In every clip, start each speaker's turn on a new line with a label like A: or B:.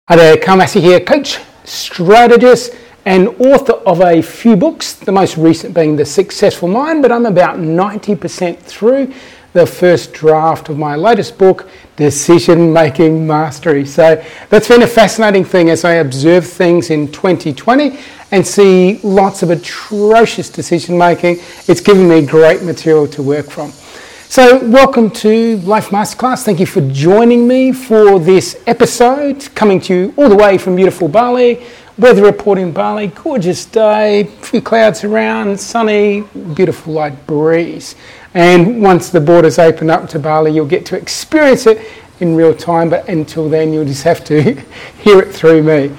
A: Hi there, Carl Massey here, coach, strategist and author of a few books, the most recent being The Successful Mind, but I'm about 90% through the first draft of my latest book, Decision Making Mastery. So that's been a fascinating thing as I observe things in 2020 and see lots of atrocious decision making. It's given me great material to work from. So welcome to Life Masterclass. Thank you for joining me for this episode, coming to you all the way from beautiful Bali. Weather report in Bali, gorgeous day, a few clouds around, sunny, beautiful light breeze. And once the borders open up to Bali, you'll get to experience it in real time, but until then you'll just have to hear it through me.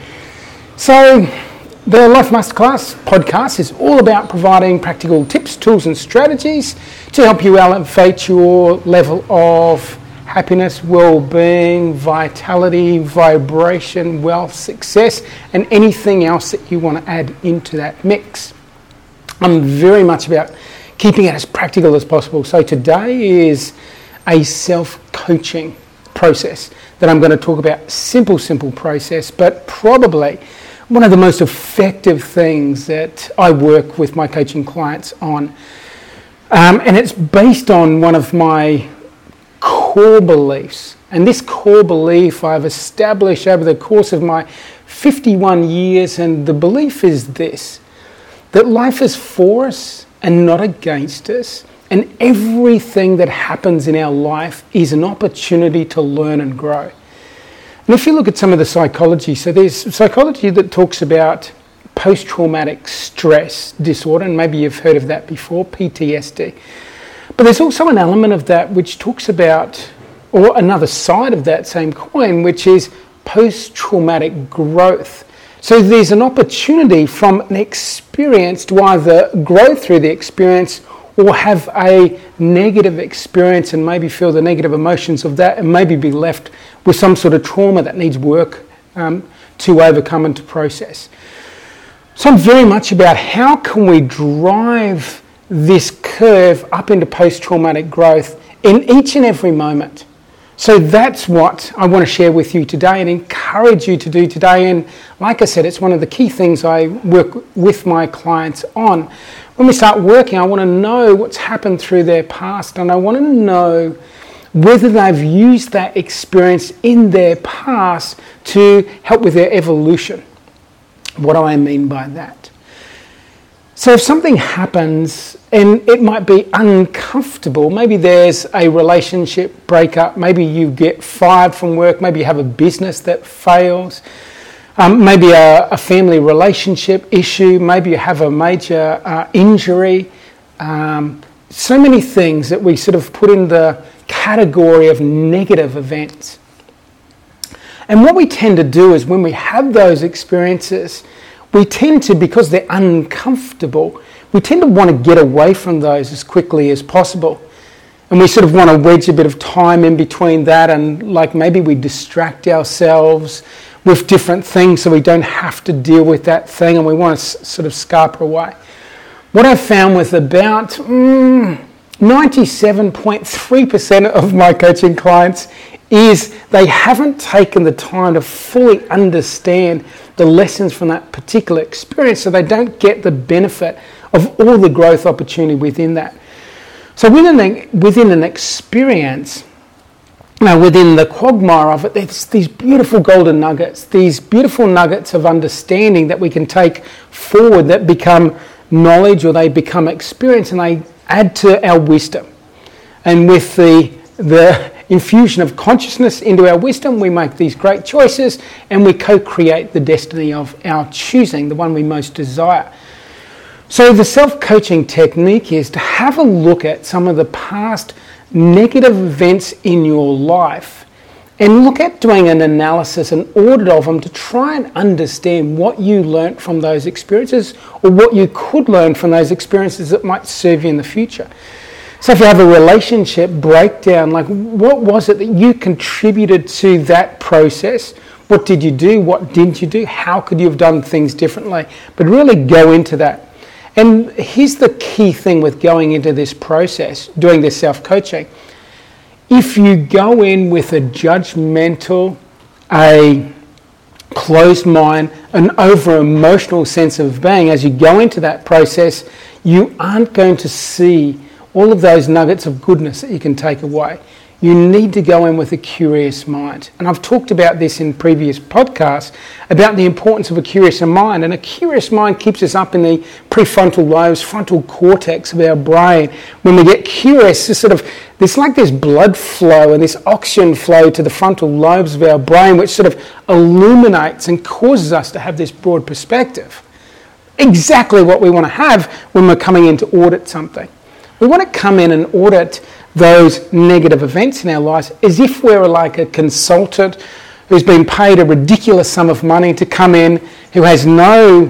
A: So the Life Masterclass podcast is all about providing practical tips, tools and strategies to help you elevate your level of happiness, well-being, vitality, vibration, wealth, success, and anything else that you want to add into that mix. I'm very much about keeping it as practical as possible. So today is a self-coaching process that I'm going to talk about. Simple process, but probably one of the most effective things that I work with my coaching clients on. And it's based on one of my core beliefs. And this core belief I've established over the course of my 51 years. And the belief is this, that life is for us and not against us. And everything that happens in our life is an opportunity to learn and grow. And if you look at some of the psychology, so there's psychology that talks about post-traumatic stress disorder, and maybe you've heard of that before, PTSD. But there's also an element of that which talks about, or another side of that same coin, which is post-traumatic growth. So there's an opportunity from an experience to either grow through the experience or have a negative experience and maybe feel the negative emotions of that and maybe be left with some sort of trauma that needs work to overcome and to process. So I'm very much about how can we drive this curve up into post-traumatic growth in each and every moment. So that's what I want to share with you today and encourage you to do today. And like I said, it's one of the key things I work with my clients on. When we start working, I want to know what's happened through their past, and I want to know whether they've used that experience in their past to help with their evolution. What do I mean by that? So if something happens and it might be uncomfortable, maybe there's a relationship breakup, maybe you get fired from work, maybe you have a business that fails, maybe a family relationship issue, maybe you have a major injury, so many things that we sort of put in the category of negative events. And what we tend to do is when we have those experiences, we tend to, because they're uncomfortable, we tend to want to get away from those as quickly as possible. And we sort of want to wedge a bit of time in between that, and like maybe we distract ourselves with different things so we don't have to deal with that thing, and we want to sort of scarper away. What I've found with about 97.3% of my coaching clients is they haven't taken the time to fully understand the lessons from that particular experience, so they don't get the benefit of all the growth opportunity within that. So within an experience, within the quagmire of it, there's these beautiful golden nuggets, these beautiful nuggets of understanding that we can take forward that become knowledge, or they become experience, and they add to our wisdom. And with the infusion of consciousness into our wisdom, we make these great choices and we co-create the destiny of our choosing, the one we most desire. So the self-coaching technique is to have a look at some of the past negative events in your life and look at doing an analysis, an audit of them, to try and understand what you learnt from those experiences or what you could learn from those experiences that might serve you in the future. So if you have a relationship breakdown, like what was it that you contributed to that process? What did you do? What didn't you do? How could you have done things differently? But really go into that. And here's the key thing with going into this process, doing this self-coaching. If you go in with a judgmental, a closed mind, an over-emotional sense of being, as you go into that process, you aren't going to see all of those nuggets of goodness that you can take away. You need to go in with a curious mind. And I've talked about this in previous podcasts, about the importance of a curious mind. And a curious mind keeps us up in the prefrontal lobes, frontal cortex of our brain. When we get curious, there's like this blood flow and this oxygen flow to the frontal lobes of our brain, which sort of illuminates and causes us to have this broad perspective. Exactly what we want to have when we're coming in to audit something. We want to come in and audit those negative events in our lives as if we're like a consultant who's been paid a ridiculous sum of money to come in, who has no,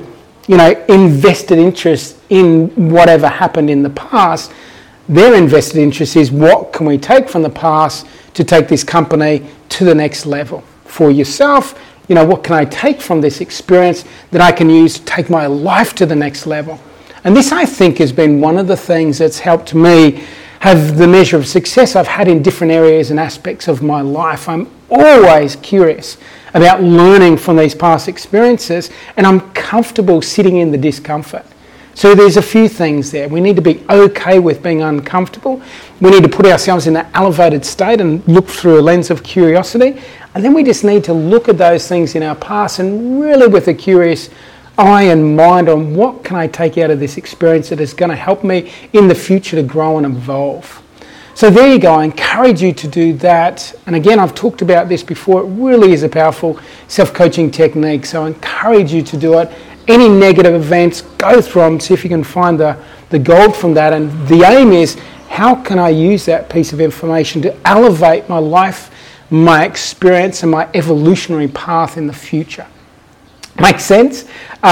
A: invested interest in whatever happened in the past. Their invested interest is what can we take from the past to take this company to the next level. For yourself, what can I take from this experience that I can use to take my life to the next level? And this, I think, has been one of the things that's helped me have the measure of success I've had in different areas and aspects of my life. I'm always curious about learning from these past experiences, and I'm comfortable sitting in the discomfort. So there's a few things there. We need to be okay with being uncomfortable. We need to put ourselves in an elevated state and look through a lens of curiosity. And then we just need to look at those things in our past and really with a curious eye and mind on what can I take out of this experience that is going to help me in the future to grow and evolve. So there you go. I encourage you to do that. And again, I've talked about this before. It really is a powerful self-coaching technique. So I encourage you to do it. Any negative events, go through them, see if you can find the gold from that. And the aim is, how can I use that piece of information to elevate my life, my experience, and my evolutionary path in the future? Makes sense?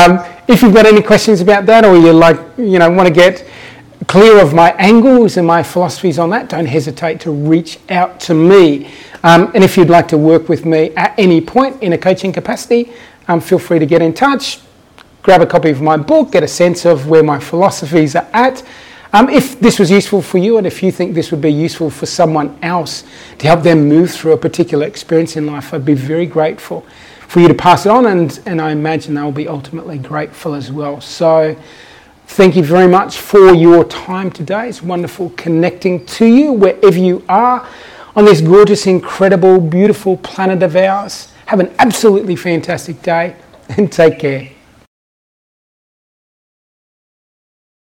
A: If you've got any questions about that, or you want to get clear of my angles and my philosophies on that, don't hesitate to reach out to me. And if you'd like to work with me at any point in a coaching capacity, feel free to get in touch. Grab a copy of my book, get a sense of where my philosophies are at. If this was useful for you, and if you think this would be useful for someone else to help them move through a particular experience in life, I'd be very grateful for you to pass it on, and I imagine they'll be ultimately grateful as well. So thank you very much for your time today. It's wonderful connecting to you wherever you are on this gorgeous, incredible, beautiful planet of ours. Have an absolutely fantastic day and take care.